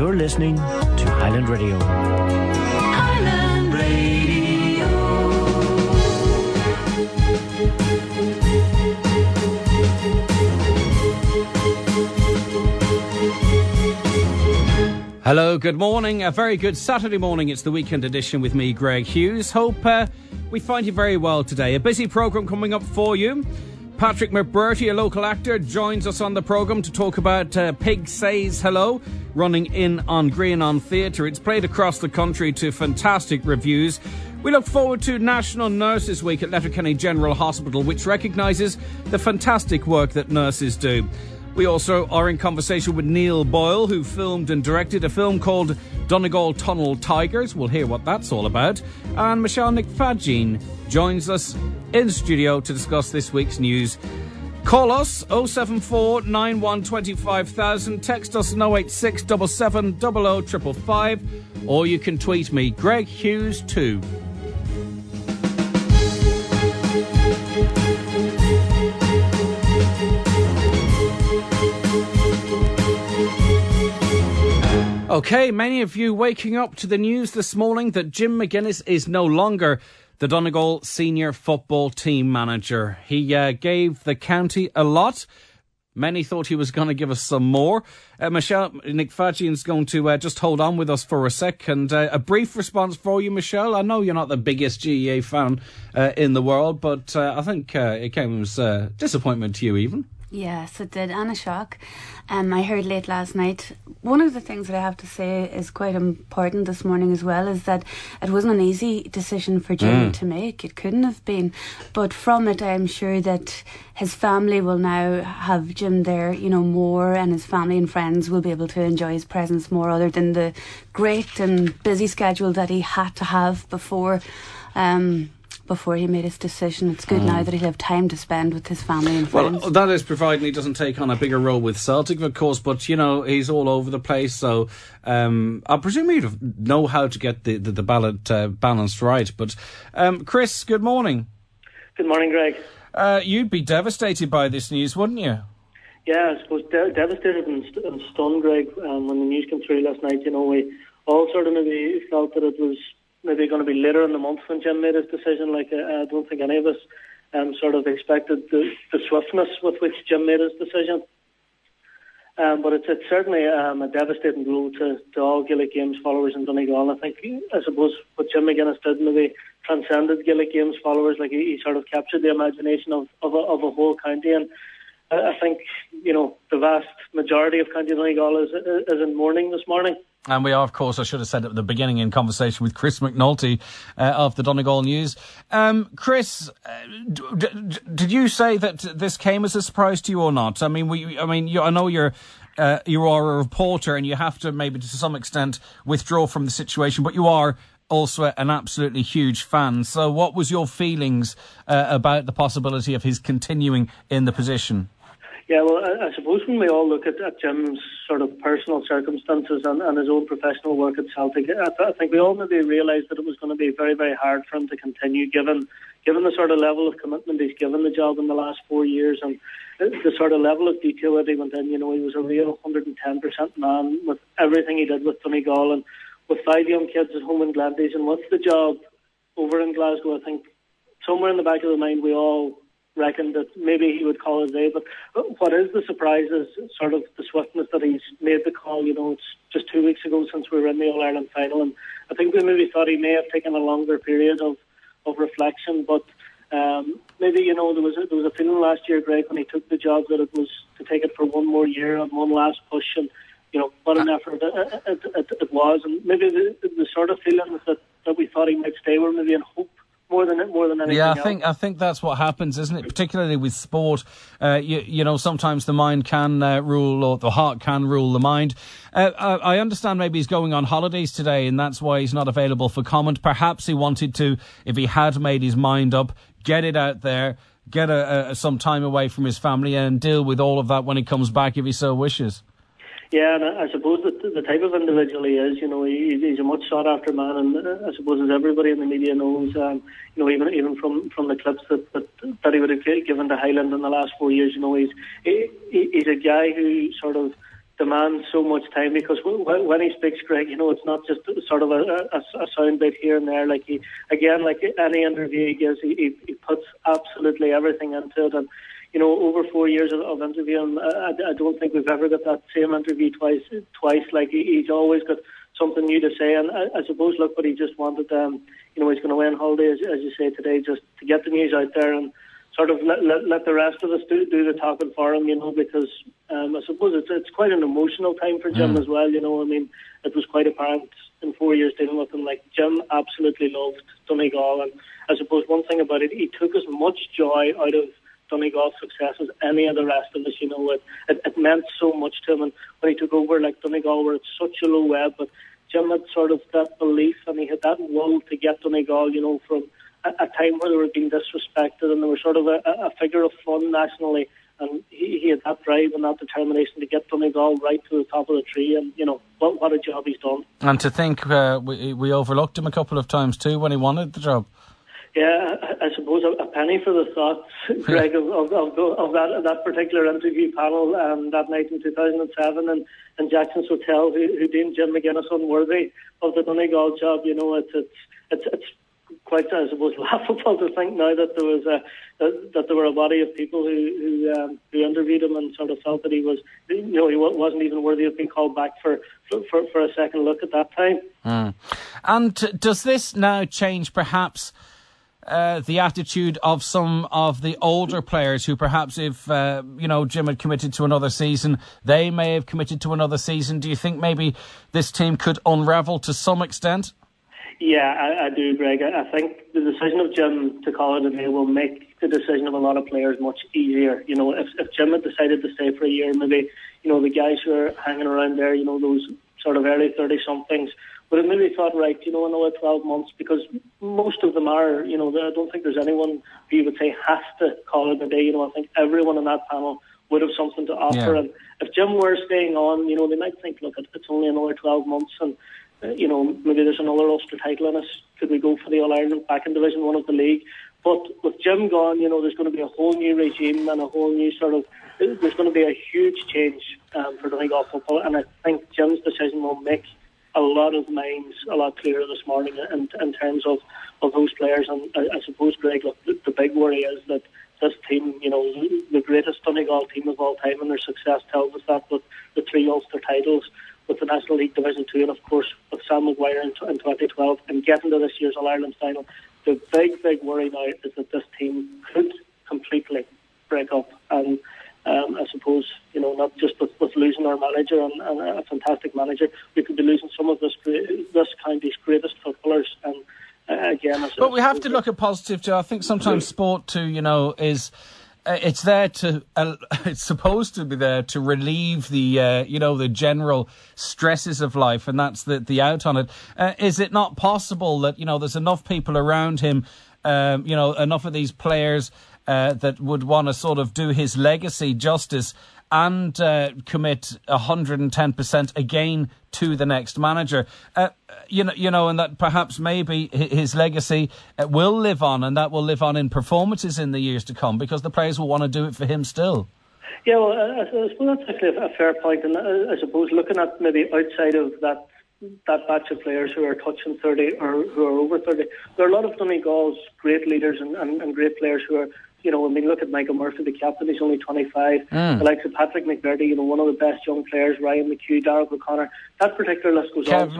You're listening to Highland Radio. Highland Radio. Hello, good morning. A very good Saturday morning. It's the weekend edition with me, Greg Hughes. Hope we find you very well today. A busy programme coming up for you. Patrick McBurty, a local actor, joins us on the programme to talk about Pig Says Hello, running in on Green on Theatre. It's played across the country to fantastic reviews. We look forward to National Nurses Week at Letterkenny General Hospital, which recognises the fantastic work that nurses do. We also are in conversation with Neil Boyle, who filmed and directed a film called Donegal Tunnel Tigers. We'll hear what that's all about. And Michelle Nick-Fadjean joins us in the studio to discuss this week's news. Call us 074 91 25,000, text us 086 77 00 555, or you can tweet me, Greg Hughes 2. OK, many of you waking up to the news this morning that Jim McGuinness is no longer the Donegal senior football team manager. He gave the county a lot. Many thought he was going to give us some more. Michelle Nick-Fadjean is going to just hold on with us for a sec. And a brief response for you, Michelle. I know you're not the biggest GEA fan in the world, but I think it came as a disappointment to you even. Yes, it did, and a shock. I heard late last night. One of the things that I have to say is quite important this morning as well is that it wasn't an easy decision for Jim to make. It couldn't have been. But from it, I'm sure that his family will now have Jim there, you know, more, and his family and friends will be able to enjoy his presence more, other than the great and busy schedule that he had to have before he made his decision. It's good now that he'll have time to spend with his family and friends. Well, that is providing he doesn't take on a bigger role with Celtic, of course, but, you know, he's all over the place, so I presume he'd know how to get the ballot balanced right. But, Chris, good morning. Good morning, Greg. You'd be devastated by this news, wouldn't you? Yeah, I suppose devastated and stunned, Greg, when the news came through last night. You know, we all sort of maybe felt that it was maybe going to be later in the month when Jim made his decision. Like, I don't think any of us sort of expected the swiftness with which Jim made his decision. But it's certainly a devastating blow to all Gaelic Games followers in Donegal. And I suppose what Jim McGuinness did maybe transcended Gaelic Games followers. Like, he sort of captured the imagination of a whole county. And I think, you know, the vast majority of County Donegal is in mourning this morning. And we are, of course, I should have said at the beginning in conversation with Chris McNulty of the Donegal News. Chris, did you say that this came as a surprise to you or not? I mean, I know you are a reporter and you have to maybe to some extent withdraw from the situation, but you are also an absolutely huge fan. So what was your feelings about the possibility of his continuing in the position? Yeah, well, I suppose when we all look at Jim's sort of personal circumstances and his own professional work at Celtic, I think we all maybe realised that it was going to be very, very hard for him to continue, given the sort of level of commitment he's given the job in the last 4 years and the sort of level of detail that he went in. You know, he was a real 110% man with everything he did with Donegal and with 5 young kids at home in Glandies and with the job over in Glasgow. I think somewhere in the back of the mind we all reckoned that maybe he would call it a day. But what is the surprise is sort of the swiftness that he's made the call. You know, it's just 2 weeks ago since we were in the All-Ireland final, and I think we maybe thought he may have taken a longer period of reflection, but maybe, you know, there was a feeling last year, Greg, when he took the job that it was to take it for one more year and one last push, and, you know, what an effort it was, and maybe the sort of feelings that we thought he might stay were maybe in hope more than anything else. I think that's what happens, isn't it? Particularly with sport, you know, sometimes the mind can rule, or the heart can rule the mind. I understand maybe he's going on holidays today, and that's why he's not available for comment. Perhaps he wanted to, if he had made his mind up, get it out there, get some time away from his family, and deal with all of that when he comes back, if he so wishes. Yeah, and I suppose that the type of individual he is, you know, he's a much sought after man, and I suppose as everybody in the media knows, you know, even from the clips that he would have given to Highland in the last 4 years, you know, he's a guy who sort of demands so much time, because when he speaks, Greg, it's not just sort of a sound bit here and there. Like like any interview he gives, he puts absolutely everything into it. And over 4 years of interviewing, I don't think we've ever got that same interview twice. Like he's always got something new to say. And I suppose, look, what he just wanted, he's going to win holiday, as you say today, just to get the news out there and sort of let the rest of us do the talking for him, because I suppose it's quite an emotional time for Jim as well. It was quite apparent in 4 years dealing with him. Like, Jim absolutely loved Donegal, and I suppose one thing about it, he took as much joy out of Donegal's success as any of the rest of us. It meant so much to him, and when he took over, like, Donegal were at such a low ebb, but Jim had sort of that belief, and he had that will to get Donegal, from a time where they were being disrespected, and they were sort of a figure of fun nationally, and he had that drive and that determination to get Donegal right to the top of the tree, and what a job he's done. And to think we overlooked him a couple of times too when he wanted the job. Yeah, I suppose a penny for the thoughts, Greg, of that particular interview panel that night in 2007 in Jackson's Hotel, who deemed Jim McGuinness unworthy of the Donegal job. It's quite, I suppose, laughable to think now that there was that there were a body of people who interviewed him and sort of felt that he was, he wasn't even worthy of being called back for a second look at that time. And does this now change perhaps the attitude of some of the older players who perhaps if, Jim had committed to another season, they may have committed to another season? Do you think maybe this team could unravel to some extent? Yeah, I do, Greg. I think the decision of Jim to call it a day will make the decision of a lot of players much easier. If Jim had decided to stay for a year, maybe, the guys who are hanging around there, those sort of early 30-somethings, would have maybe thought, right, another 12 months, because most of them are, I don't think there's anyone who you would say has to call it a day. I think everyone on that panel would have something to offer. Yeah. And if Jim were staying on, they might think, look, it's only another 12 months and, maybe there's another Ulster title in us. Could we go for the All-Ireland back in Division 1 of the league? But with Jim gone, there's going to be a whole new regime and a whole new there's going to be a huge change for Donegal football. And I think Jim's decision will make a lot of minds a lot clearer this morning in terms of those players. And I suppose, Greg, look, the big worry is that this team, the greatest Donegal team of all time, and their success tells us that, with the 3 Ulster titles, with the National League Division 2, and of course with Sam Maguire in 2012, and getting to this year's All-Ireland final, the big worry now is that this team could completely break up. And I suppose, not just with losing our manager and a fantastic manager, we could be losing some of this county's greatest footballers. And again, but we have to look at positive too. I think sometimes sport too, is it's there to it's supposed to be there to relieve the the general stresses of life, and that's the out on it. Is it not possible that there's enough people around him, enough of these players that would want to sort of do his legacy justice and commit 110% again to the next manager, and that perhaps maybe his legacy will live on, and that will live on in performances in the years to come, because the players will want to do it for him still. Yeah, well, I suppose that's actually a fair point, and I suppose looking at maybe outside of that batch of players who are touching 30 or who are over 30, there are a lot of Donegal's great leaders and great players who are, look at Michael Murphy, the captain, he's only 25. The likes of Patrick McVerdy, one of the best young players, Ryan McHugh, Darragh O'Connor. That particular list goes on.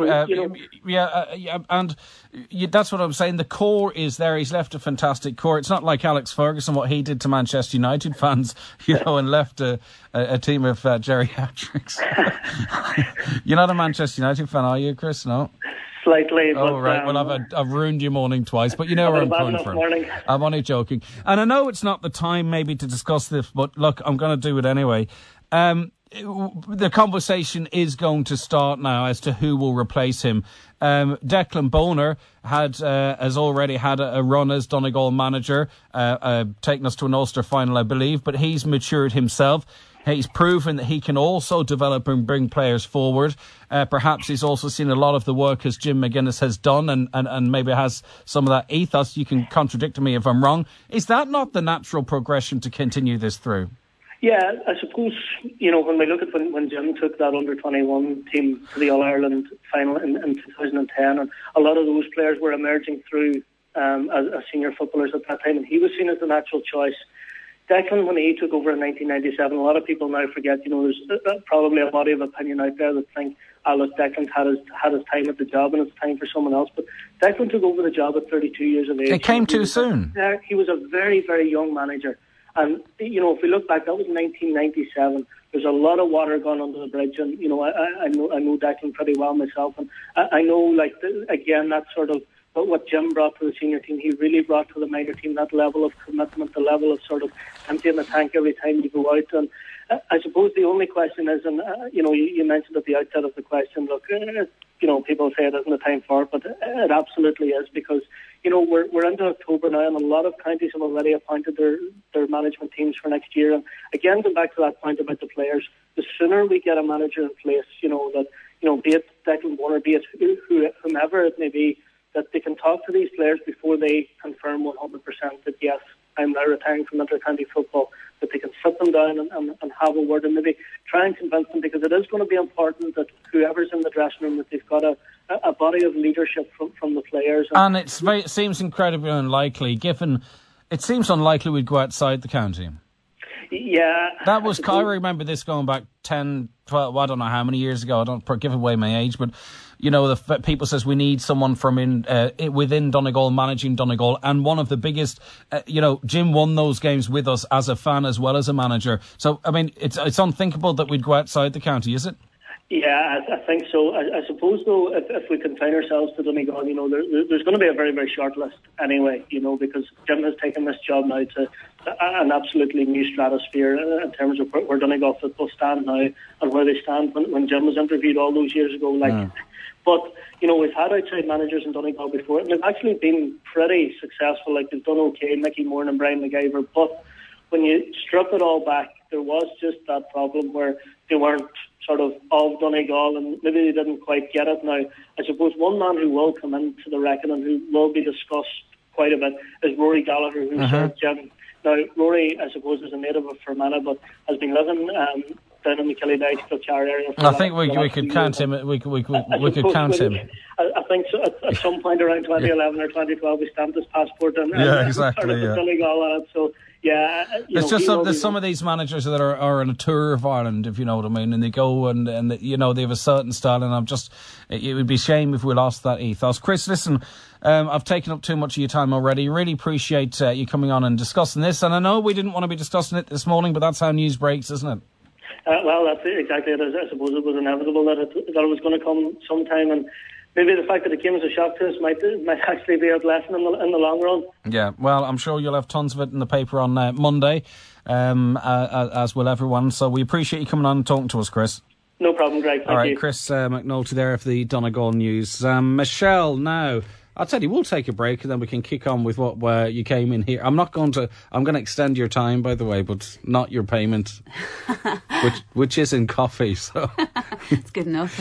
That's what I'm saying. The core is there. He's left a fantastic core. It's not like Alex Ferguson, what he did to Manchester United fans, and left a team of geriatrics. You're not a Manchester United fan, are you, Chris? No? Slightly. Oh, right. Well, I've ruined your morning twice, but where I'm coming from. I'm only joking. And I know it's not the time maybe to discuss this, but look, I'm going to do it anyway. The conversation is going to start now as to who will replace him. Declan Bonner has already had a run as Donegal manager, taking us to an Ulster final, I believe, but he's matured himself. He's proven that he can also develop and bring players forward. Perhaps he's also seen a lot of the work as Jim McGuinness has done, and maybe has some of that ethos. You can contradict me if I'm wrong. Is that not the natural progression to continue this through? Yeah, I suppose, when we look at when Jim took that under-21 team to the All-Ireland final in 2010, and a lot of those players were emerging through as senior footballers at that time, and he was seen as the natural choice. Declan, when he took over in 1997, a lot of people now forget, there's probably a body of opinion out there that think, look, Declan's had his time at the job and it's time for someone else. But Declan took over the job at 32 years of age. It came too soon. He was a very, very young manager. And, if we look back, that was 1997. There's a lot of water gone under the bridge. And, I know Declan pretty well myself. And I know, again, that sort of what Jim brought to the senior team, he really brought to the minor team, that level of commitment, the level of sort of emptying the tank every time you go out. And I suppose the only question is, and you mentioned at the outset of the question, look, people say it isn't the time for it, but it absolutely is, because we're into October now, and a lot of counties have already appointed their management teams for next year. And again, going back to that point about the players, the sooner we get a manager in place, be it Declan Warner, be it whomever it may be, that they can talk to these players before they confirm 100% that yes, I'm now retiring from inter-county football, that they can sit them down and have a word and maybe try and convince them, because it is going to be important that whoever's in the dressing room, that they've got a body of leadership from the players. And it seems incredibly unlikely, given it seems unlikely we'd go outside the county. Yeah. That was, I remember this going back 10, 12, I don't know how many years ago, I don't give away my age, but the people says we need someone from within Donegal, managing Donegal, and one of the biggest, Jim won those games with us as a fan as well as a manager. So, I mean, it's unthinkable that we'd go outside the county, is it? Yeah, I think so. I suppose, though, if we confine ourselves to Donegal, there's going to be a very, very short list anyway, because Jim has taken this job now to an absolutely new stratosphere in terms of where Donegal football stand now and where they stand when Jim was interviewed all those years ago. But, we've had outside managers in Donegal before, and they've actually been pretty successful. They've done okay, Mickey Moore and Brian McIver. But when you strip it all back, there was just that problem where they weren't sort of Donegal, and maybe they didn't quite get it. Now, I suppose one man who will come into the reckoning, who will be discussed quite a bit, is Rory Gallagher, who served Jim. Now, Rory, I suppose, is a native of Fermanagh, but has been living down in the Killydyke, Kilchar area. I think we could count him. We could count him. I think so, at some point around 2011 or 2012, we stamped his passport and exactly. Donegal on it. So. Yeah, it's just there's some of these managers that are on a tour of Ireland, if you know what I mean, and they go and they have a certain style, and it would be a shame if we lost that ethos. Chris, listen, I've taken up too much of your time already. Really appreciate you coming on and discussing this, and I know we didn't want to be discussing it this morning, but that's how news breaks, isn't it? Well, that's exactly it. I suppose it was inevitable that it was going to come sometime, and maybe the fact that it came as a shock to us might actually be a lesson in the long run. Yeah, well, I'm sure you'll have tons of it in the paper on Monday, as will everyone. So we appreciate you coming on and talking to us, Chris. No problem, Greg. Thank you. All right, Chris McNulty there for the Donegal News. Michelle, now, I'll tell you, we'll take a break and then we can kick on with what you came in here. I'm going to extend your time, by the way, but not your payment, which is in coffee, so... It's good enough.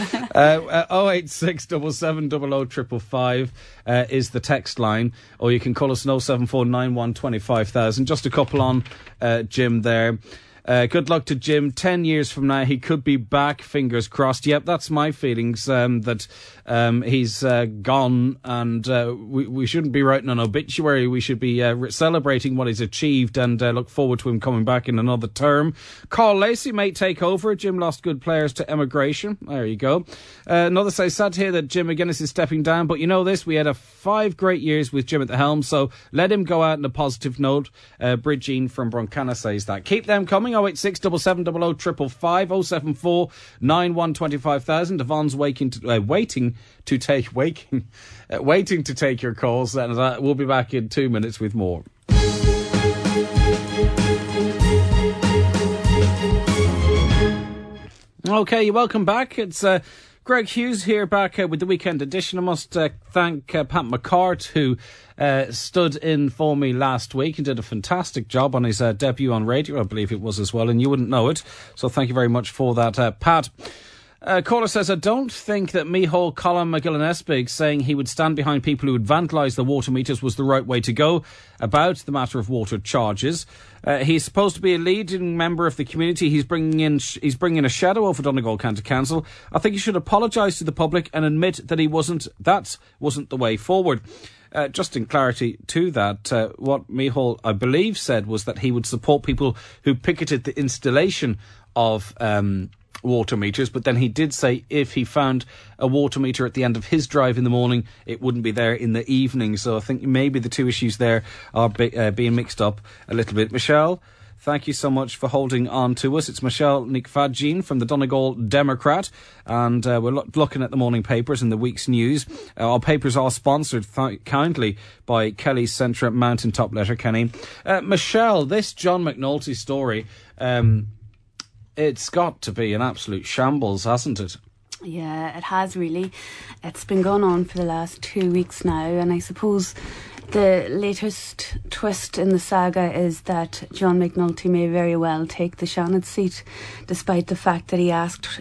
086 77 00 555 is the text line, or you can call us 074 91 25000. Just a couple on Jim there. Good luck to Jim. 10 years from now, he could be back, fingers crossed. Yep, that's my feelings, that he's gone, and we shouldn't be writing an obituary. We should be celebrating what he's achieved and look forward to him coming back in another term. Carl Lacey may take over. Jim lost good players to emigration. There you go. Another says, sad to hear that Jim McGuinness is stepping down, but you know this, we had 5 great years with Jim at the helm, so let him go out on a positive note. Bridgeen from Broncana says that. Keep them coming. 086 77 00 555 074 91 25000. Yvonne's waiting to take your calls, and we'll be back in 2 minutes with more. Okay, welcome back. It's Greg Hughes here, back with the weekend edition. I must thank Pat McCart, who stood in for me last week and did a fantastic job on his debut on radio, I believe it was as well, and you wouldn't know it. So thank you very much for that, Pat. Caller says, I don't think that Micheál Colin McGillen-Espig saying he would stand behind people who would vandalise the water meters was the right way to go about the matter of water charges. He's supposed to be a leading member of the community. He's bringing a shadow over Donegal County Council. I think he should apologise to the public and admit that that wasn't the way forward. Just in clarity to that, what Micheál, I believe, said was that he would support people who picketed the installation of water meters, but then he did say if he found a water meter at the end of his drive in the morning, it wouldn't be there in the evening. So I think maybe the two issues there are being mixed up a little bit. Michelle, thank you so much for holding on to us. It's Michelle Nicfadjine from the Donegal Democrat, and we're looking at the morning papers and the week's news. Our papers are sponsored kindly by Kelly's Centre Mountaintop Letterkenny. Michelle, this John McNulty story, it's got to be an absolute shambles, hasn't it? Yeah, it has really. It's been going on for the last 2 weeks now, and I suppose the latest twist in the saga is that John McNulty may very well take the Seanad seat, despite the fact that he asked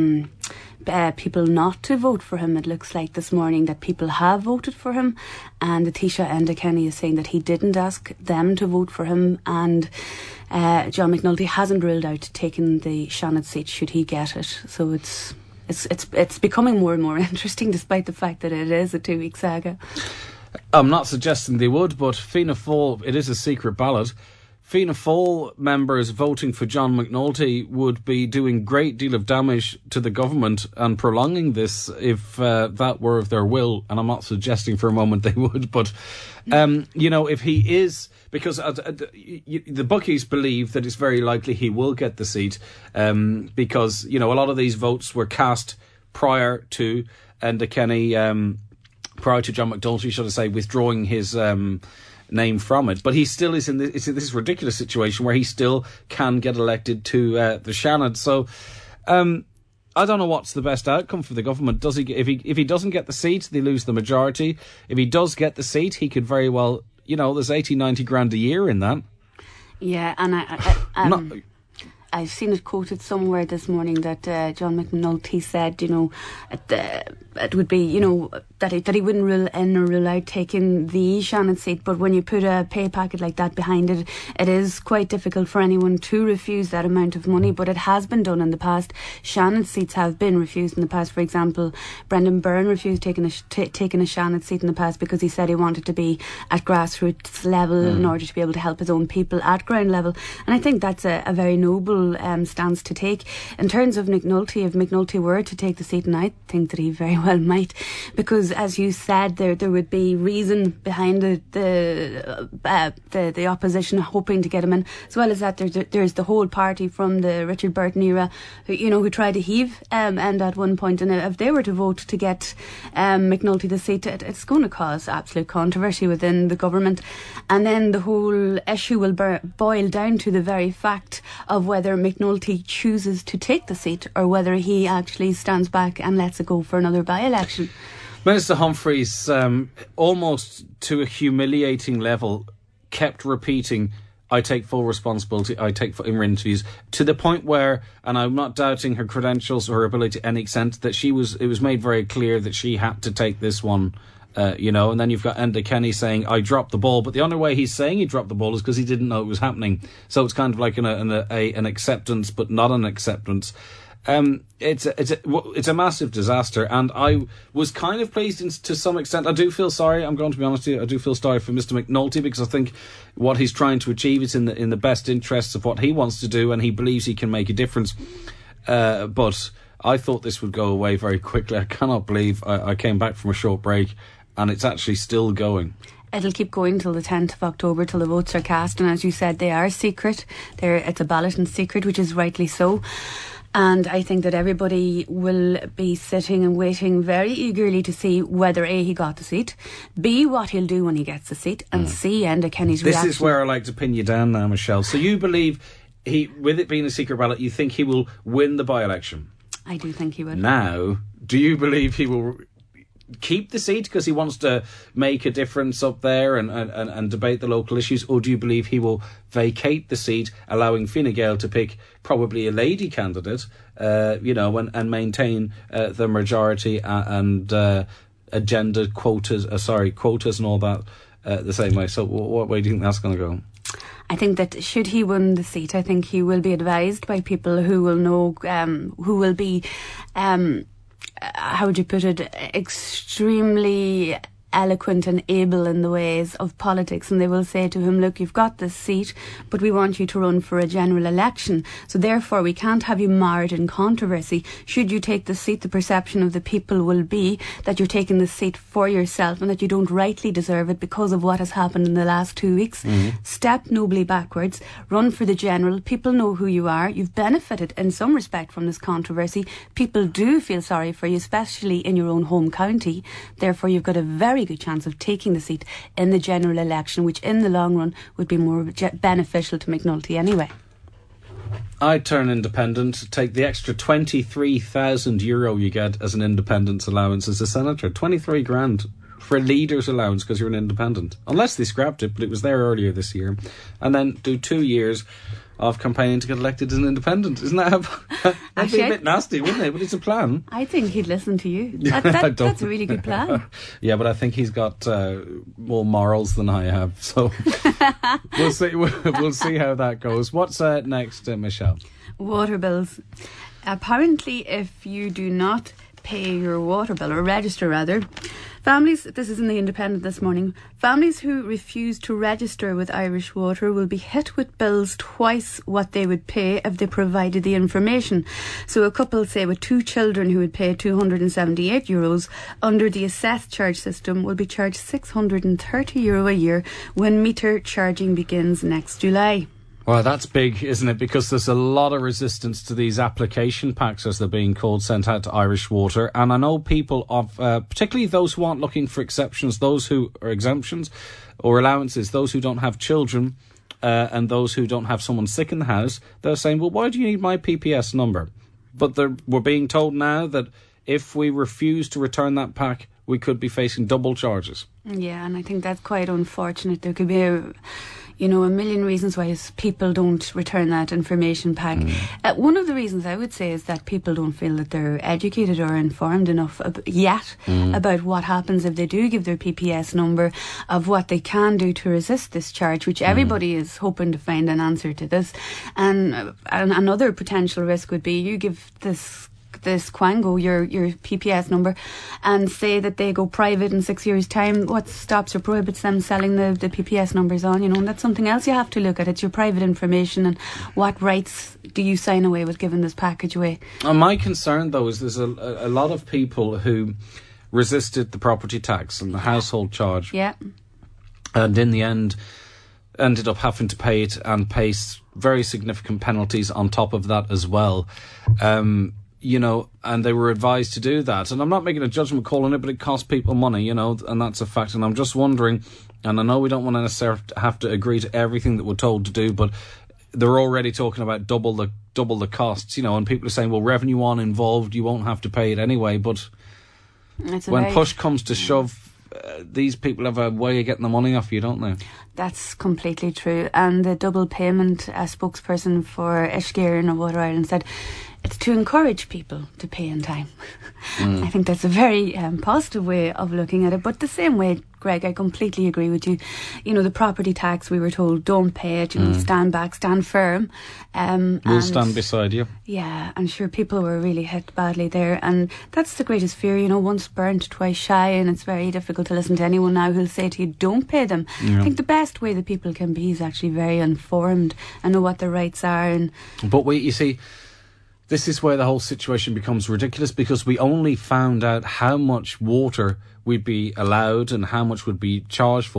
people not to vote for him. It looks like this morning that people have voted for him, and the Taoiseach Enda Kenny is saying that he didn't ask them to vote for him, and John McNulty hasn't ruled out taking the Seanad seat should he get it. So it's becoming more and more interesting, despite the fact that it is a 2-week saga. I'm not suggesting they would, but Fianna Fáil, it is a secret ballot. Fianna Fáil members voting for John McNulty would be doing a great deal of damage to the government and prolonging this if that were of their will. And I'm not suggesting for a moment they would, but, if he is, because the bookies believe that it's very likely he will get the seat because, a lot of these votes were cast prior to Enda Kenny, prior to John McNulty, should I say, withdrawing his name from it. But he still is in this ridiculous situation where he still can get elected to the Seanad. So I don't know what's the best outcome for the government. Does he? If he doesn't get the seat, they lose the majority. If he does get the seat, he could very well, there's 80-90 grand a year in that. Yeah, and I've seen it quoted somewhere this morning that John McNulty said, it would be, that he wouldn't rule in or rule out taking the Seanad seat. But when you put a pay packet like that behind it, it is quite difficult for anyone to refuse that amount of money. But it has been done in the past. Seanad seats have been refused in the past. For example, Brendan Byrne refused taking a Seanad seat in the past because he said he wanted to be at grassroots level in order to be able to help his own people at ground level. And I think that's a very noble stance to take. In terms of McNulty, if McNulty were to take the seat, and I think that he very well might, because as you said, there would be reason behind the opposition hoping to get him in, as well as that there's the whole party from the Richard Burton era who tried to heave Enda at one point, and if they were to vote to get McNulty the seat, it's going to cause absolute controversy within the government, and then the whole issue will boil down to the very fact of whether McNulty chooses to take the seat or whether he actually stands back and lets it go for another by-election. Minister Humphreys, almost to a humiliating level, kept repeating, I take full responsibility, in her interviews, to the point where, and I'm not doubting her credentials or her ability to any extent, that it was made very clear that she had to take this one, and then you've got Enda Kenny saying, I dropped the ball, but the only way he's saying he dropped the ball is because he didn't know it was happening. So it's kind of like an acceptance, but not an acceptance. It's a massive disaster, and I was kind of pleased to some extent. I do feel sorry, I'm going to be honest with you, I do feel sorry for Mr. McNulty, because I think what he's trying to achieve is in the best interests of what he wants to do, and he believes he can make a difference. But I thought this would go away very quickly. I cannot believe I came back from a short break and it's actually still going. It'll keep going till the 10th of October, till the votes are cast, and as you said, they are secret. It's a ballot in secret, which is rightly so. And I think that everybody will be sitting and waiting very eagerly to see whether A, he got the seat, B, what he'll do when he gets the seat, and C, Enda Kenny's reaction. This is where I like to pin you down now, Michelle. So you believe, with it being a secret ballot, you think he will win the by-election? I do think he will. Now, do you believe he will keep the seat because he wants to make a difference up there and debate the local issues, or do you believe he will vacate the seat, allowing Fine Gael to pick probably a lady candidate, and maintain the majority and agenda quotas and all that the same way? So what way do you think that's going to go? I think that should he win the seat, I think he will be advised by people who will know, who will be, how would you put it, extremely eloquent and able in the ways of politics, and they will say to him, look, you've got this seat, but we want you to run for a general election, so therefore we can't have you marred in controversy. Should you take the seat, the perception of the people will be that you're taking the seat for yourself and that you don't rightly deserve it because of what has happened in the last 2 weeks. Step nobly backwards, run for the general. People know who you are. You've benefited in some respect from this controversy. People do feel sorry for you, especially in your own home county. Therefore you've got a very good chance of taking the seat in the general election, which in the long run would be more beneficial to McNulty anyway. I'd turn independent, take the extra €23,000 you get as an independent's allowance as a senator. 23 grand for a leader's allowance because you're an independent. Unless they scrapped it, but it was there earlier this year. And then do 2 years of campaigning to get elected as an independent. Isn't that that'd be a bit nasty, wouldn't it? But it's a plan. I think he'd listen to you. That's a really good plan. Yeah, but I think he's got more morals than I have. So we'll see. We'll see how that goes. What's next, Michelle? Water bills. Apparently, if you do not pay your water bill, or register rather, families, this is in the Independent this morning, families who refuse to register with Irish Water will be hit with bills twice what they would pay if they provided the information. So a couple, say with 2 children who would pay €278 under the assessed charge system will be charged €630 a year when meter charging begins next July. Well, that's big, isn't it? Because there's a lot of resistance to these application packs, as they're being called, sent out to Irish Water. And I know people of, particularly those who aren't looking for exceptions, those who are exemptions or allowances, those who don't have children, and those who don't have someone sick in the house, they're saying, well, why do you need my PPS number? But we're being told now that if we refuse to return that pack, we could be facing double charges. Yeah, and I think that's quite unfortunate. There could be a million reasons why people don't return that information pack. One of the reasons I would say is that people don't feel that they're educated or informed enough yet about what happens if they do give their PPS number, of what they can do to resist this charge, which everybody is hoping to find an answer to this. And another potential risk would be you give this Quango your PPS number and say that they go private in 6 years' time. What stops or prohibits them selling the PPS numbers on, and that's something else you have to look at. It's your private information, and what rights do you sign away with giving this package away? My concern, though, is there's a lot of people who resisted the property tax and the household charge. Yeah. And in the end ended up having to pay it and pay very significant penalties on top of that as well. And they were advised to do that. And I'm not making a judgment call on it, but it costs people money, and that's a fact. And I'm just wondering, and I know we don't want to necessarily have to agree to everything that we're told to do, but they're already talking about double the costs, and people are saying, well, revenue on involved, you won't have to pay it anyway. But when push comes to shove, these people have a way of getting the money off you, don't they? That's completely true. And the double payment spokesperson for Eiscéireann of Water Ireland said it's to encourage people to pay in time. I think that's a very positive way of looking at it. But the same way, Greg, I completely agree with you. The property tax, we were told, don't pay it, stand back, stand firm. We'll stand beside you. Yeah, I'm sure people were really hit badly there. And that's the greatest fear, once burnt, twice shy. And it's very difficult to listen to anyone now who'll say to you, don't pay them. Yeah. I think the best way that people can be is actually very informed and know what their rights are. But you see, this is where the whole situation becomes ridiculous, because we only found out how much water we'd be allowed and how much would be charged for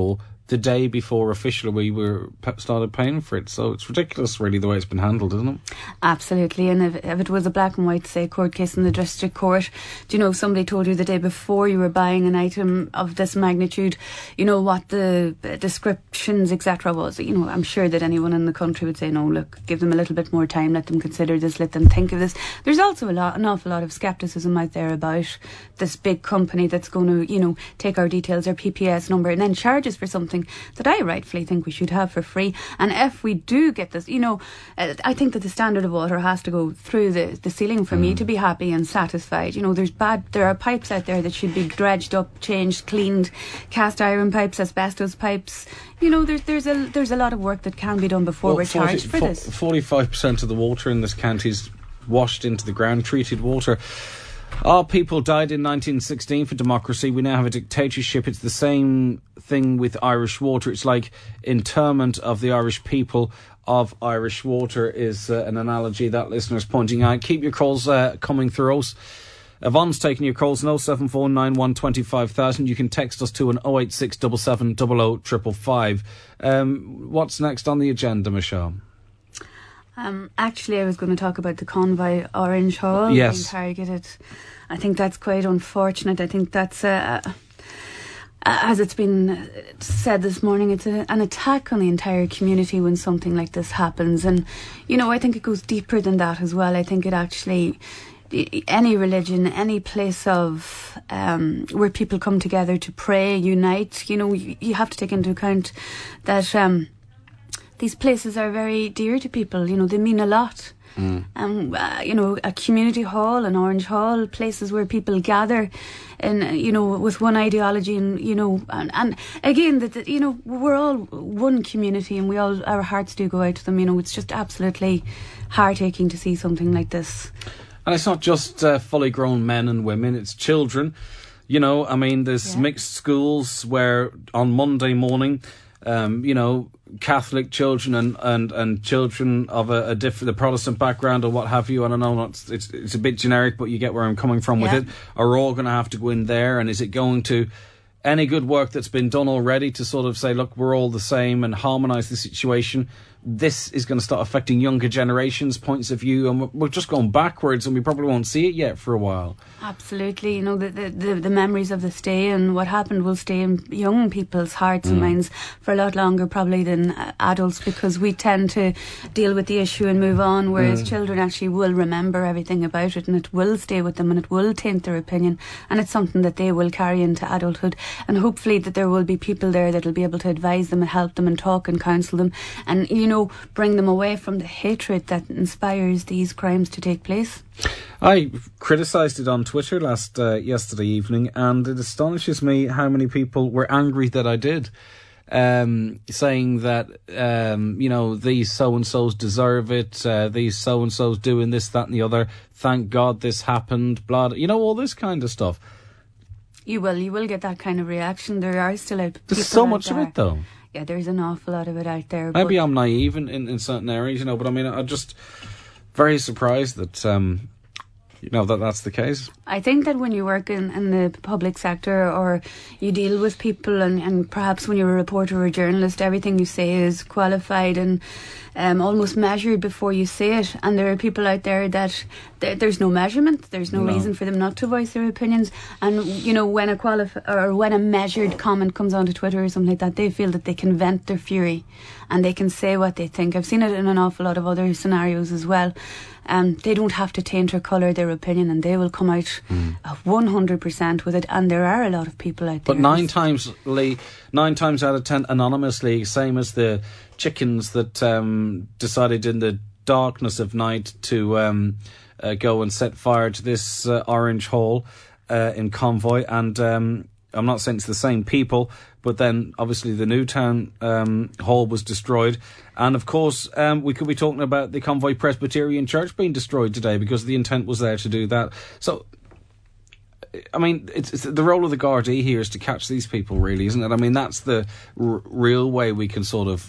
the day before officially we started paying for it. So it's ridiculous, really, the way it's been handled, isn't it? Absolutely. And if it was a black and white, say, court case in the district court, do you know, if somebody told you the day before you were buying an item of this magnitude, you know, what the descriptions, etc. was, you know, I'm sure that anyone in the country would say, no, look, give them a little bit more time, let them consider this, let them think of this. There's also an awful lot of scepticism out there about this big company that's going to, you know, take our details, our PPS number, and then charge us for something that I rightfully think we should have for free. And if we do get this, you know, I think that the standard of water has to go through the ceiling for me to be happy and satisfied. You know, there are pipes out there that should be dredged up, changed, cleaned, cast iron pipes, asbestos pipes. You know, there's a lot of work that can be done before we're charged for this. 45% of the water in this county is washed into the ground, treated water. Our people died in 1916 for democracy. We now have a dictatorship. It's the same thing with Irish water. It's like interment of the Irish people of Irish water is an analogy that listener's pointing out. Keep your calls coming through us. Yvonne's taking your calls on 07491 25,000. You can text us to an 086 77 00 555. What's next on the agenda, Michelle? Actually, I was going to talk about the Convoy Orange Hall being targeted. I think that's quite unfortunate. I think that's, as it's been said this morning, it's an attack on the entire community when something like this happens. And, you know, I think it goes deeper than that as well. I think it actually, any religion, any place of where people come together to pray, unite, you know, you have to take into account that these places are very dear to people. You know, they mean a lot. You know, a community hall, an Orange Hall, places where people gather and, you know, with one ideology and, you know, and again, that you know, we're all one community and our hearts do go out to them. You know, it's just absolutely heartache to see something like this. And it's not just fully grown men and women, it's children. You know, I mean, there's mixed schools where on Monday morning, you know, Catholic children and children of a different, the Protestant background or what have you, I don't know, it's a bit generic, but you get where I'm coming from with it, are all going to have to go in there. And is it going to, any good work that's been done already to sort of say, look, we're all the same and harmonise the situation? This is going to start affecting younger generations' points of view, and we're just going backwards, and we probably won't see it yet for a while. Absolutely. You know, the memories of this day and what happened will stay in young people's hearts and minds for a lot longer probably than adults, because we tend to deal with the issue and move on, whereas children actually will remember everything about it, and it will stay with them and it will taint their opinion, and it's something that they will carry into adulthood. And hopefully that there will be people there that will be able to advise them and help them and talk and counsel them and, you know, bring them away from the hatred that inspires these crimes to take place. I criticised it on Twitter yesterday evening, and it astonishes me how many people were angry that I did, saying that you know, these so-and-sos deserve it, these so-and-sos doing this, that and the other, thank God this happened, blah, you know, all this kind of stuff. You will get that kind of reaction. There are still people. There's so much of it, though. Yeah, there's an awful lot of it out there. Maybe I'm naive in certain areas, you know, but I mean, I'm just very surprised that, you know, that's the case. I think that when you work in the public sector or you deal with people and perhaps when you're a reporter or a journalist, everything you say is qualified and almost measured before you say it. And there are people out there that there's no measurement, there's no reason for them not to voice their opinions. And, you know, when a measured comment comes onto Twitter or something like that, they feel that they can vent their fury and they can say what they think. I've seen it in an awful lot of other scenarios as well. They don't have to taint or colour their opinion, and they will come out 100% with it. And there are a lot of people out there. But 9 times out of 10 anonymously, same as the chickens that decided in the darkness of night to go and set fire to this Orange Hall in Convoy. And I'm not saying it's the same people, but then obviously the Newtown Hall was destroyed. And of course, we could be talking about the Convoy Presbyterian Church being destroyed today because the intent was there to do that. So, I mean, it's the role of the Gardaí here is to catch these people, really, isn't it? I mean, that's the real way we can sort of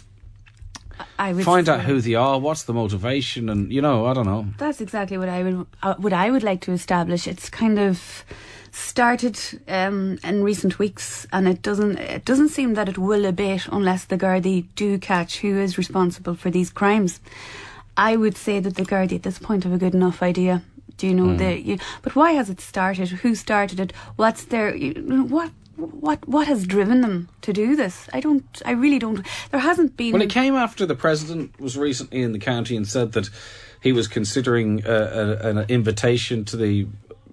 find out who they are, what's the motivation, and, you know, I don't know. That's exactly what I would like to establish. It's kind of started in recent weeks, and it doesn't seem that it will abate unless the Gardaí do catch who is responsible for these crimes. I would say that the Gardaí at this point have a good enough idea. Do you know but why has it started? Who started it? What's their what has driven them to do this? I really don't. There hasn't been. Well, it came after the president was recently in the county and said that he was considering an invitation to the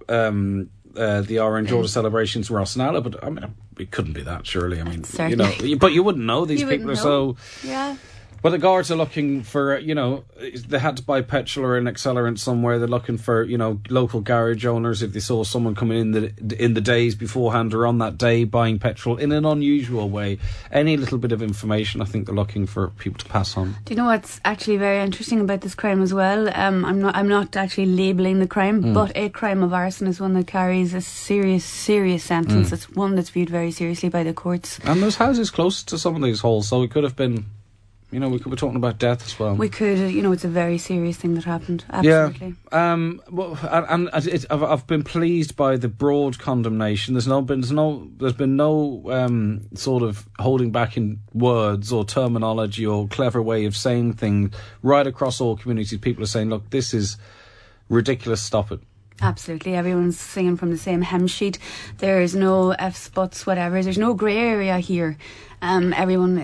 Orange Order celebrations in Rosnala, but I mean, it couldn't be that, surely. I mean, but you wouldn't know. These people are so. Yeah. Well, the guards are looking for, they had to buy petrol or an accelerant somewhere. They're looking for, local garage owners if they saw someone coming in the days beforehand or on that day buying petrol in an unusual way. Any little bit of information, I think they're looking for people to pass on. Do you know what's actually very interesting about this crime as well? I'm not actually labelling the crime, but a crime of arson is one that carries a serious sentence. It's one that's viewed very seriously by the courts. And there's houses close to some of these holes, so it could have been... we could be talking about death as well. We could, it's a very serious thing that happened. Absolutely. Yeah. I've been pleased by the broad condemnation. There's been no sort of holding back in words or terminology or clever way of saying things right across all communities. People are saying, "Look, this is ridiculous. Stop it." Absolutely. Everyone's singing from the same hymn sheet. There's no F's, buts, whatever. There's no grey area here. Everyone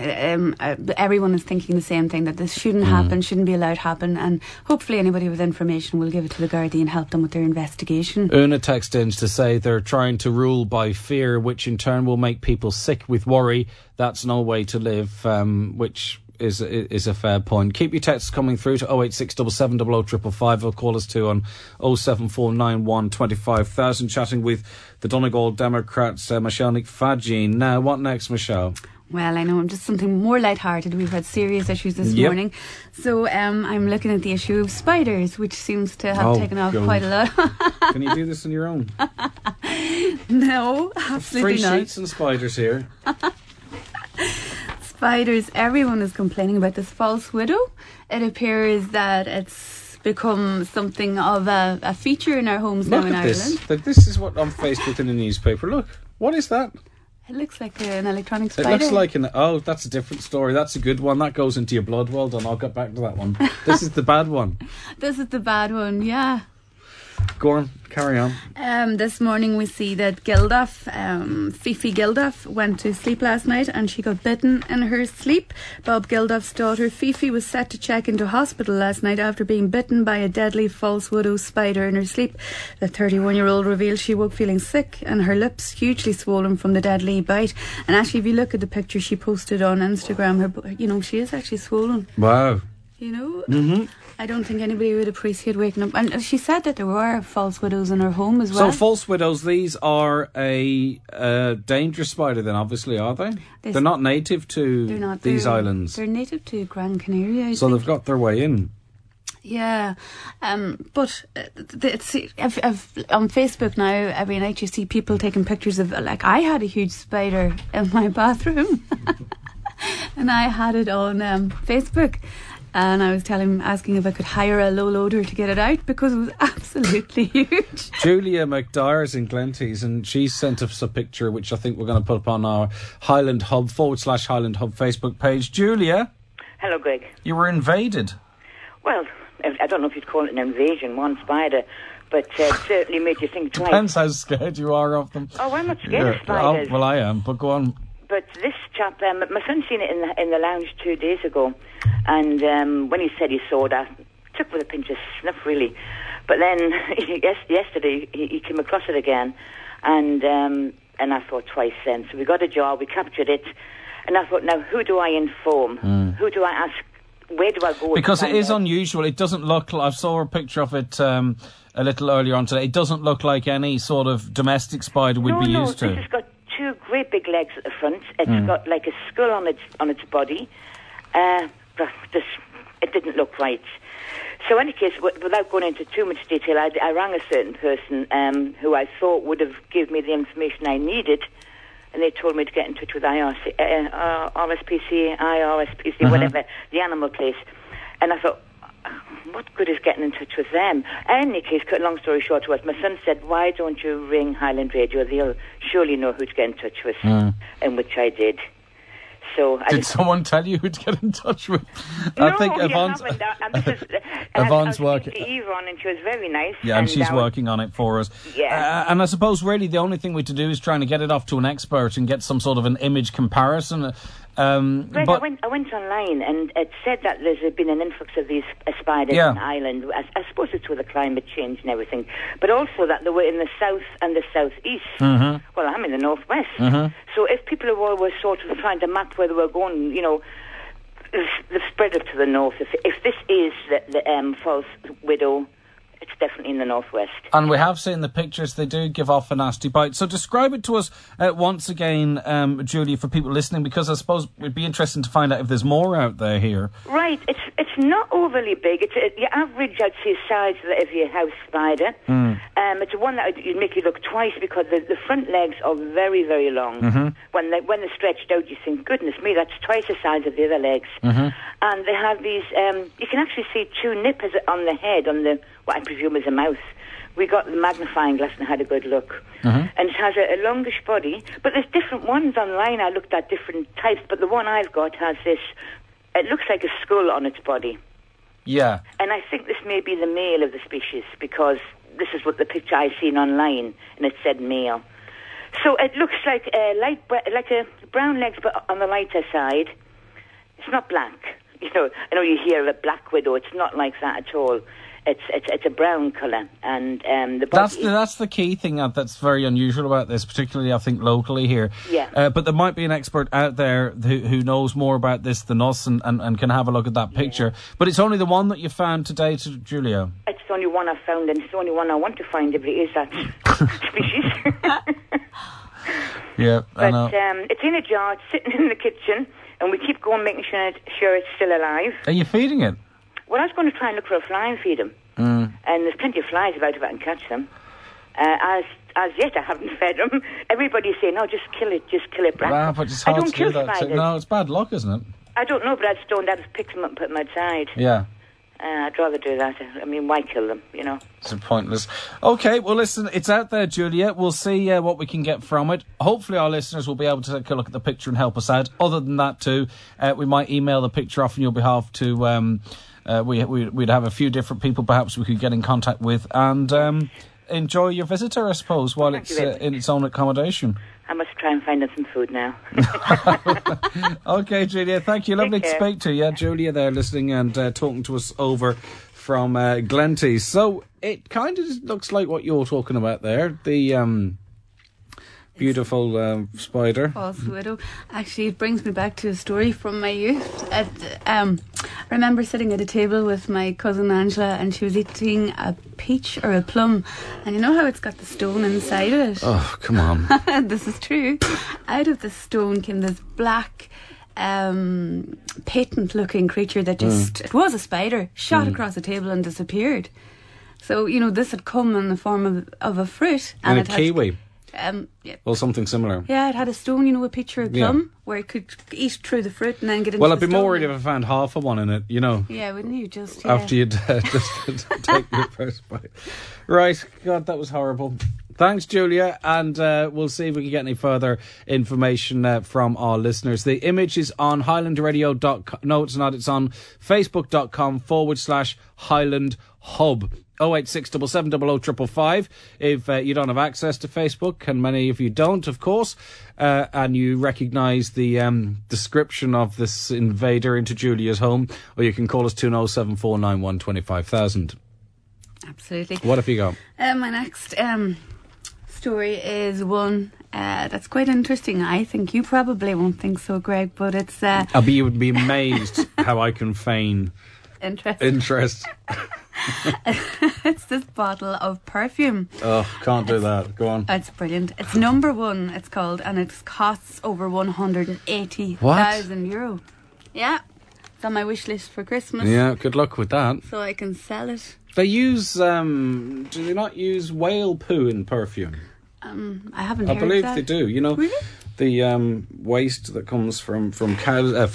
is thinking the same thing, that this shouldn't happen, shouldn't be allowed to happen, and hopefully anybody with information will give it to the Gardaí and help them with their investigation. Una texted in to say they're trying to rule by fear, which in turn will make people sick with worry. That's no way to live, which is a fair point. Keep your texts coming through to 08677 00555 or call us too on 07491 25,000, chatting with the Donegal Democrats, Michelle Nic-Fagin. Now, what next, Michelle? Well, I know, just something more lighthearted. We've had serious issues this morning. So I'm looking at the issue of spiders, which seems to have taken off quite a lot. Can you do this on your own? No, absolutely not. 3 sheets and spiders here. Spiders, everyone is complaining about this false widow. It appears that it's become something of a feature in our homes now in Ireland. This is what I'm faced with in a newspaper. Look, what is that? It looks like an electronic spider. It looks like that's a different story. That's a good one. That goes into your blood. Well done. I'll get back to that one. This is the bad one. This is the bad one, yeah. Go on, carry on. This morning we see that Gilduff, Fifi Gilduff, went to sleep last night and she got bitten in her sleep. Bob Gilduff's daughter Fifi was set to check into hospital last night after being bitten by a deadly false widow spider in her sleep. The 31-year-old revealed she woke feeling sick and her lips hugely swollen from the deadly bite. And actually, if you look at the picture she posted on Instagram, her, she is actually swollen. Wow. Mm-hmm. I don't think anybody would appreciate waking up. And she said that there were false widows in her home as well. So false widows, these are a dangerous spider then, obviously, are they? They're not native to these islands. They're native to Gran Canaria, I so think. They've got their way in. Yeah, but on Facebook now, every night you see people taking pictures of, like, I had a huge spider in my bathroom. And I had it on Facebook. And I was asking if I could hire a low loader to get it out because it was absolutely huge. Julia McDyer's in Glenties, and she sent us a picture which I think we're going to put up on our Highland Hub /Highland Hub Facebook page. Julia. Hello, Greg. You were invaded. Well, I don't know if you'd call it an invasion, one spider, but it certainly made you think twice. Depends how scared you are of them. Oh, I'm not scared of spiders. Well, I am, but go on. But this chap, my son seen it in the lounge 2 days ago, and when he said he saw that, took with a pinch of snuff, really. But then yesterday he came across it again, and I thought twice then. So we got a job, we captured it, and I thought, now who do I inform? Who do I ask? Where do I go? Because it is unusual. It doesn't look like... I saw a picture of it a little earlier on today. It doesn't look like any sort of domestic spider we'd be used to. This has got 2 great big legs at the front. It's got like a skull on its body. It didn't look right. So in any case, without going into too much detail, I rang a certain person who I thought would have given me the information I needed, and they told me to get in touch with RSPCA, whatever, the animal place. And I thought, what good is getting in touch with them? In any case, cut a long story short to us, my son said, why don't you ring Highland Radio? They'll surely know who to get in touch with, and which I did. So did someone tell you who to get in touch with? No, I think Yvonne's Yvonne's working. Yvonne, and she was very nice. Yeah, and she's working on it for us. Yeah. And I suppose really the only thing we to do is trying to get it off to an expert and get some sort of an image comparison. Greg, but I went online and it said that there's been an influx of these spiders in Ireland. I suppose it's with the climate change and everything, but also that they were in the south and the southeast. Mm-hmm. Well, I'm in the northwest. Mm-hmm. So if people were sort of trying to map where they were going, you know, they've spread it to the north. If this is the false widow, it's definitely in the northwest. And we have seen the pictures. They do give off a nasty bite. So describe it to us once again, Julia, for people listening, because I suppose it'd be interesting to find out if there's more out there here. Right. It's not overly big. It's your average, I'd say, size of your house spider. It's one that would make you look twice because the front legs are very, very long. Mm-hmm. When they're stretched out, you think, goodness me, that's twice the size of the other legs. Mm-hmm. And they have these, you can actually see two nippers on the head, on the what I presume is a mouth. We got the magnifying glass and had a good look. Mm-hmm. And it has a longish body, but there's different ones online. I looked at different types, but the one I've got has this, it looks like a skull on its body. Yeah. And I think this may be the male of the species because this is what the picture I've seen online, and it said male. So it looks like a brown legs, but on the lighter side. It's not black. You know, I know you hear of a black widow. It's not like that at all. It's a brown colour, and the body... That's the key thing that's very unusual about this, particularly I think locally here. Yeah. But there might be an expert out there who knows more about this than us and can have a look at that picture. Yeah. But it's only the one that you found today, Julia. It's the only one I've found, and it's the only one I want to find if it is that species. Yeah, but, I know. It's in a jar, it's sitting in the kitchen, and we keep going making sure it's still alive. Are you feeding it? Well, I was going to try and look for a fly and feed them. And there's plenty of flies about if I can catch them. As yet, I haven't fed them. Everybody's saying, no, just kill it, Brad. Wow, but it's hard to do that. Spiders. No, it's bad luck, isn't it? I don't know, but I'd stoned out, pick them up and put them outside. Yeah. I'd rather do that. I mean, why kill them, you know? It's pointless. Okay, well, listen, it's out there, Julia. We'll see what we can get from it. Hopefully our listeners will be able to take a look at the picture and help us out. Other than that, too, we might email the picture off on your behalf to... We'd have a few different people perhaps we could get in contact with and enjoy your visitor, I suppose, while it's in its own accommodation. I must try and find them some food now. Okay, Julia, thank you. Lovely to speak to you. Julia there listening and talking to us over from Glenties. So it kind of looks like what you're talking about there, the... beautiful spider. False widow. Actually, it brings me back to a story from my youth. I remember sitting at a table with my cousin Angela, and she was eating a peach or a plum, and you know how it's got the stone inside of it? Oh, come on. This is true. Out of the stone came this black patent looking creature that just it was a spider, shot across the table and disappeared. So, you know, this had come in the form of a fruit, and a kiwi. Yeah. Or something similar. Yeah, it had a stone, you know, a picture of plum, where it could eat through the fruit and then get into Well, I'd the be stone. more worried if I found half of one in it, you know. Yeah, wouldn't you? Just after you'd just take your first bite. Right, God, that was horrible. Thanks, Julia, and we'll see if we can get any further information from our listeners. The image is on highlandradio.com. No, it's not. It's on facebook.com/Highland Hub. 086770055 if you don't have access to Facebook, and many of you don't, of course, and you recognise the description of this invader into Julia's home, or you can call us 20749125000. Absolutely. What have you got? My next story is one that's quite interesting. I think you probably won't think so, Greg, but it's... you would be amazed how I can feign interest. It's this bottle of perfume. Oh, can't do that. Go on. It's brilliant. It's number one, it's called, and it costs over 180,000 euro. Yeah. It's on my wish list for Christmas. Yeah, good luck with that. So I can sell it. They use, do they not use whale poo in perfume? I haven't heard I believe that. they do. You know, really? The waste that comes from cows, from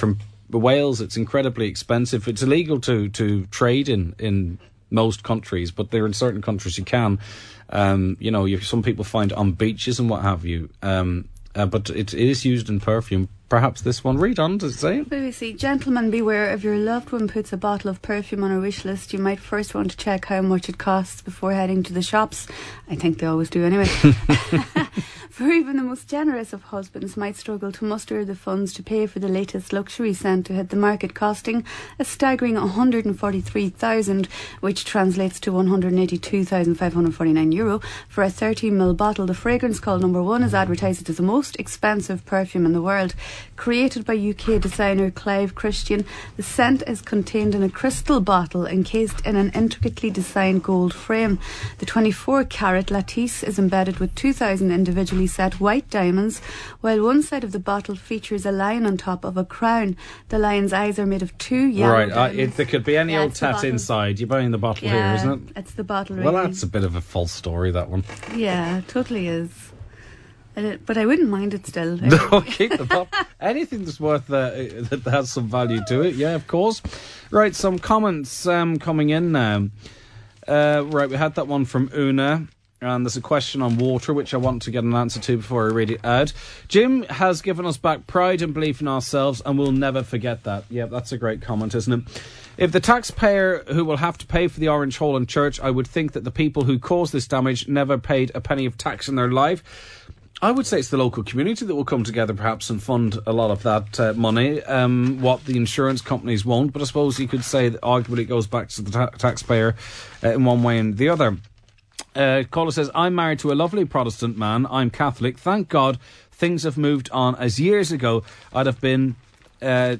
Wales, it's incredibly expensive. It's illegal to trade in most countries, but there are in certain countries you can. Some people find it on beaches and what have you. But it is used in perfume. Perhaps this one. Read on, does it say? BBC, gentlemen, beware if your loved one puts a bottle of perfume on a wish list, you might first want to check how much it costs before heading to the shops. I think they always do anyway. For even the most generous of husbands might struggle to muster the funds to pay for the latest luxury scent to hit the market, costing a staggering €143,000, which translates to €182,549 for a 30ml bottle. The fragrance called Number One is advertised as the most expensive perfume in the world. Created by UK designer Clive Christian, the scent is contained in a crystal bottle encased in an intricately designed gold frame. The 24-carat lattice is embedded with 2,000 individually set white diamonds, while one side of the bottle features a lion on top of a crown. The lion's eyes are made of 2 yellow diamonds. There could be any old tat inside. You're buying the bottle here, isn't it? It's the bottle, really. Well, that's a bit of a false story, that one. Yeah, it totally is. But I wouldn't mind it still. No, keep the bottle. Anything that's worth that has some value to it, yeah, of course. Right, some comments coming in now. Right, we had that one from Una. And there's a question on water, which I want to get an answer to before I read it out. Jim has given us back pride and belief in ourselves, and we'll never forget that. Yeah, that's a great comment, isn't it? If the taxpayer who will have to pay for the Orange Hall in Church, I would think that the people who caused this damage never paid a penny of tax in their life. I would say it's the local community that will come together perhaps and fund a lot of that money, what the insurance companies won't. But I suppose you could say that arguably it goes back to the taxpayer in one way and the other. Caller says, I'm married to a lovely Protestant man. I'm Catholic. Thank God things have moved on, as years ago I'd have been tarred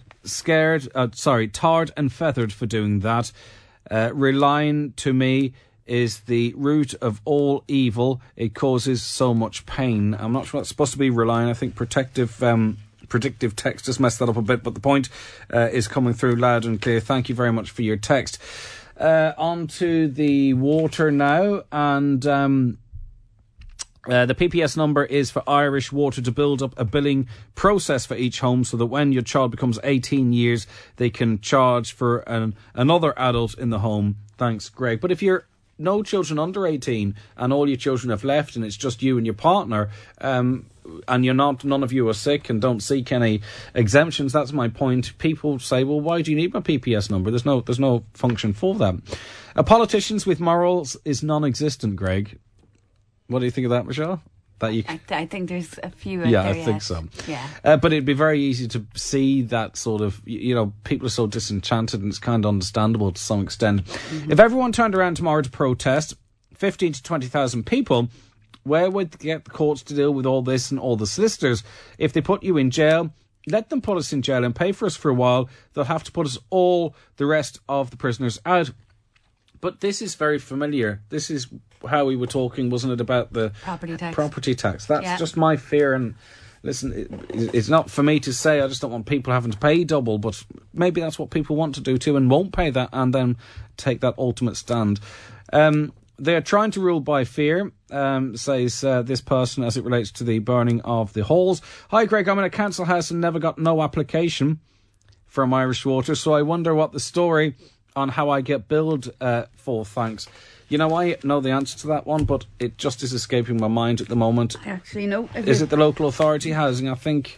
and feathered for doing that. Relying to me is the root of all evil. It causes so much pain. I'm not sure that's supposed to be relying. I think predictive text has messed that up a bit, but the point is coming through loud and clear. Thank you very much for your text. On to the water now, and the PPS number is for Irish Water to build up a billing process for each home so that when your child becomes 18 years, they can charge for another adult in the home. Thanks, Greg. But if you're no children under 18 and all your children have left and it's just you and your partner, and none of you are sick and don't seek any exemptions, that's my point. People say, well, why do you need my PPS number? There's no function for that. Politicians with morals is non-existent, Greg. What do you think of that, Michelle? I think there's a few out there. Yeah, I think so. Yeah. But it'd be very easy to see that sort of, people are so disenchanted, and it's kind of understandable to some extent. Mm-hmm. If everyone turned around tomorrow to protest, 15 to 20,000 people, where would they get the courts to deal with all this and all the solicitors? If they put you in jail, let them put us in jail and pay for us for a while. They'll have to put us all the rest of the prisoners out. But this is very familiar. This is how we were talking, wasn't it, about the property tax. That's just my fear. And listen, it's not for me to say. I just don't want people having to pay double. But maybe that's what people want to do too, and won't pay that, and then take that ultimate stand. They are trying to rule by fear, says this person, as it relates to the burning of the halls. Hi, Greg, I'm in a council house and never got no application from Irish Water, so I wonder what the story on how I get billed for. Thanks. I know the answer to that one, but it just is escaping my mind at the moment. I actually know. Is it the local authority housing? I think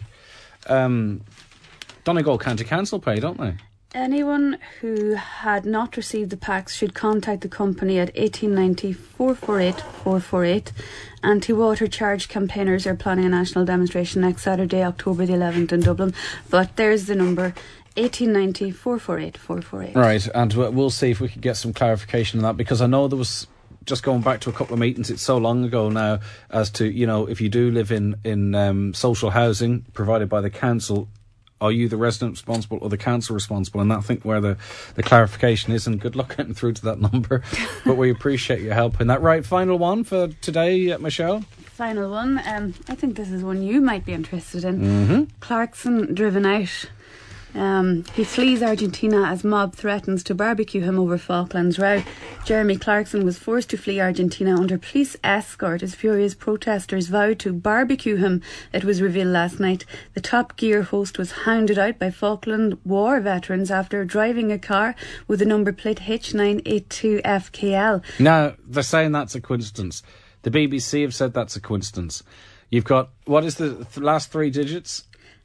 Donegal County Council pay, don't they? Anyone who had not received the packs should contact the company at 1890 448 448. Anti-water charge campaigners are planning a national demonstration next Saturday, October the 11th in Dublin. But there's the number, 1890 448 448. Right, and we'll see if we can get some clarification on that, because I know there was, just going back to a couple of meetings, it's so long ago now, as to, if you do live in social housing provided by the council, are you the resident responsible or the council responsible? And I think where the clarification is, and good luck getting through to that number. But we appreciate your help in that. Right, final one for today, Michelle? Final one. I think this is one you might be interested in. Mm-hmm. Clarkson driven out. He flees Argentina as mob threatens to barbecue him over Falklands row. Jeremy Clarkson was forced to flee Argentina under police escort as furious protesters vowed to barbecue him, it was revealed last night. The Top Gear host was hounded out by Falkland War veterans after driving a car with the number plate H982FKL. Now, they're saying that's a coincidence. The BBC have said that's a coincidence. You've got, what is the last three digits?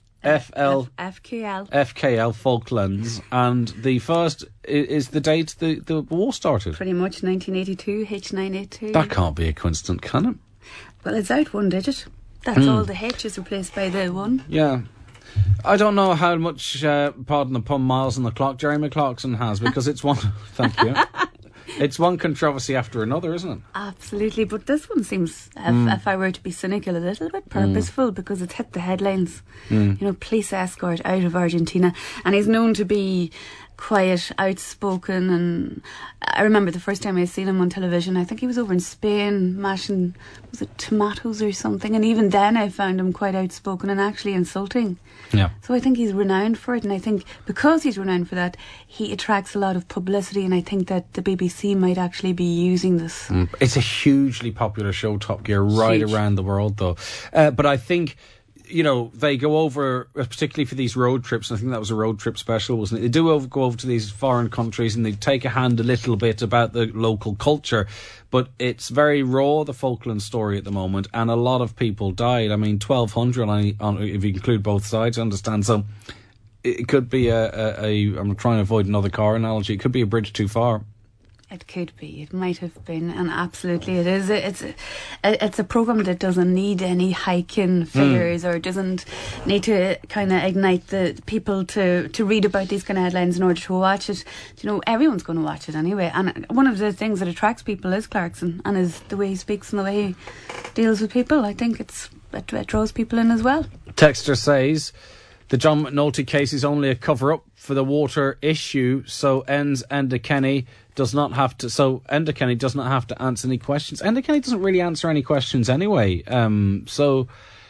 FKL Falklands, and the first is the date the war started. Pretty much 1982, H982. That can't be a coincidence, can it? Well, it's out one digit. That's all. The H is replaced by the 1. Yeah. I don't know how much, pardon the pun, miles on the clock Jeremy Clarkson has, because it's one... Thank you. It's one controversy after another, isn't it? Absolutely, but this one seems, if I were to be cynical, a little bit purposeful because it's hit the headlines. You know, police escort out of Argentina, and he's known to be quiet, outspoken, and I remember the first time I seen him on television, I think he was over in Spain mashing, was it tomatoes or something, and even then I found him quite outspoken and actually insulting. Yeah. So I think he's renowned for it, and I think because he's renowned for that, he attracts a lot of publicity, and I think that the BBC might actually be using this. It's a hugely popular show, Top Gear, right Huge. around the world, though. But I think, you know, they go over, particularly for these road trips, and I think that was a road trip special, wasn't it? They do go over to these foreign countries and they take a hand a little bit about the local culture, but it's very raw, the Falklands story at the moment, and a lot of people died. I mean, 1,200 if you include both sides, I understand. So it could be I'm trying to avoid another car analogy, it could be a bridge too far. It could be. It might have been, and absolutely it is. It's a programme that doesn't need any hike-in figures or doesn't need to kind of ignite the people to read about these kind of headlines in order to watch it. You know, everyone's going to watch it anyway. And one of the things that attracts people is Clarkson, and is the way he speaks and the way he deals with people. I think it draws people in as well. Texter says the John McNulty case is only a cover-up for the water issue, so Enda Kenny does not have to. So Enda Kenny does not have to answer any questions. Enda Kenny doesn't really answer any questions anyway. So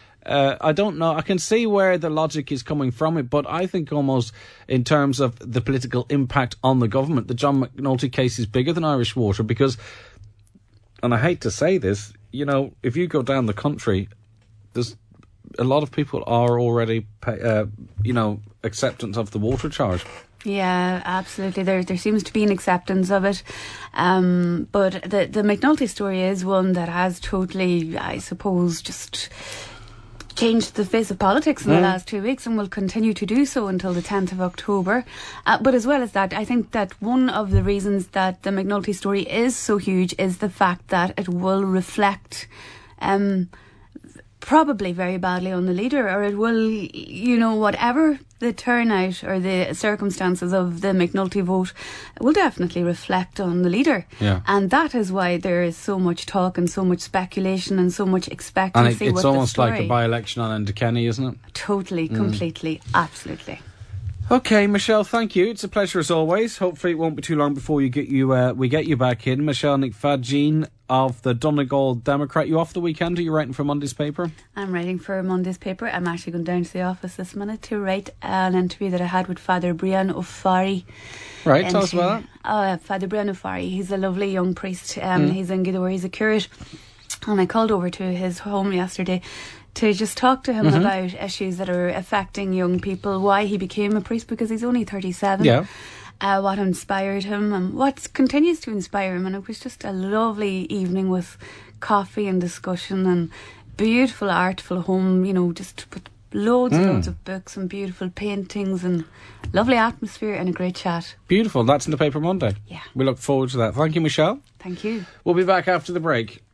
I don't know. I can see where the logic is coming from it, but I think almost in terms of the political impact on the government, the John McNulty case is bigger than Irish Water because, and I hate to say this, you know, if you go down the country, there's a lot of people are already, acceptance of the water charge. Yeah, absolutely. There seems to be an acceptance of it. But the McNulty story is one that has totally, I suppose, just changed the face of politics in the last 2 weeks and will continue to do so until the 10th of October. But as well as that, I think that one of the reasons that the McNulty story is so huge is the fact that it will reflect probably very badly on the leader, or it will, you know, whatever the turnout or the circumstances of the McNulty vote, it will definitely reflect on the leader. Yeah. And that is why there is so much talk and so much speculation and so much expectancy. And it's with almost the story. like a by-election on Enda Kenny, isn't it? Totally, completely, absolutely. Okay, Michelle, thank you. It's a pleasure as always. Hopefully it won't be too long before we get you back in. Michelle McFadden of the Donegal Democrat. You off the weekend? Are you writing for Monday's paper? I'm writing for Monday's paper. I'm actually going down to the office this minute to write an interview that I had with Father Brian O'Farry. Right, tell us about that. Father Brian O'Farry, he's a lovely young priest. He's in Gidor, he's a curate. And I called over to his home yesterday to just talk to him about issues that are affecting young people, why he became a priest, because he's only 37. Yeah. What inspired him and what continues to inspire him. And it was just a lovely evening with coffee and discussion and beautiful, artful home, you know, just with loads and loads of books and beautiful paintings and lovely atmosphere and a great chat. Beautiful. That's in the paper Monday. Yeah. We look forward to that. Thank you, Michelle. Thank you. We'll be back after the break.